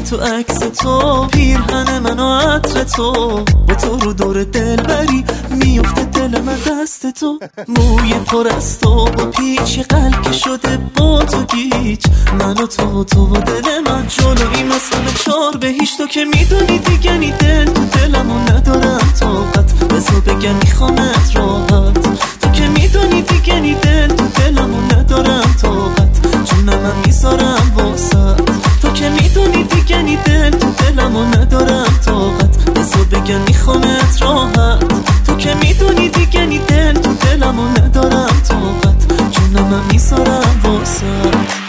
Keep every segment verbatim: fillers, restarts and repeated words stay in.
تو عکس تو، پیرهن من و عطر تو، با تو رو دور دل بری میفته دل من دست تو. موی پر از تو با پیچ قلب که شده با تو گیج، من و تو تو و دل من جلوی مثل چار به هیچ. تو که میدونی دیگه نی دل تو دلمو ندارم طاقت، بذار بگم میخوامت راحت. تو که میدونی دیگه نی دل تو دلمو ندارم طاقت، چون من میذارم واسط. تو که میدونی دیگه نی دل تو دلمو ندارم طاقت، بذار بگم میخوامت راحت. تو که میدونی دیگه نی دل تو دلمو ندارم طاقت، چون من میذارم واسط.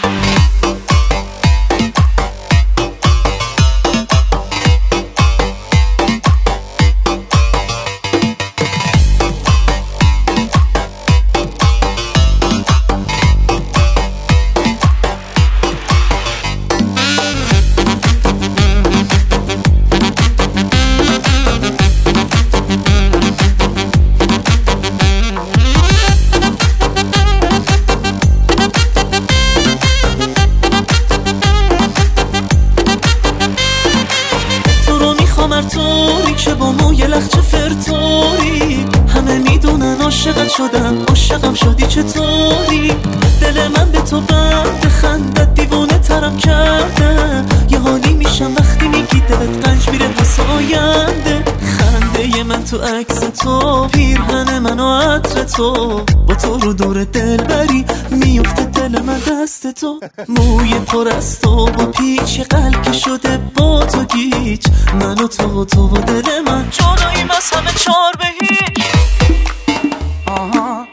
توری که با موی لخچه فرتوری، همه میدونن عاشقت شدم، عاشقم شدی چطوری؟ دل من به تو بند خندت دیوانه ترم کرده، یه حالی میشم وقتی میگی دلت قنج میره واسه آینده. خنده من تو عکس تو، پیرهن من و عطر تو، با تو رو دور دل بری میفته دل من دست تو. موی پر از تو با پیچ قلب که شده با تو گیج، من و تو تو و دل من جداییم از همه چار به هیچ. آها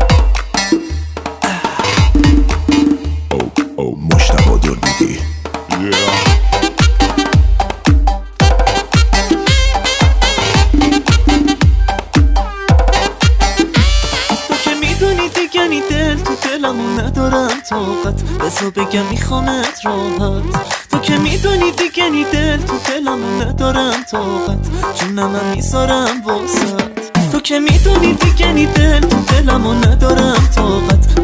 او او مشتبه درمیدی دیگه نی دل تو دلمو ندارم طاقت، بذار بگم میخوامت راحت. تو که میدونی دیگه نی دل تو دلمو ندارم طاقت، چون من میذارم واسط. تو که میدونی دیگه نی دل تو دلمو ندارم طاقت،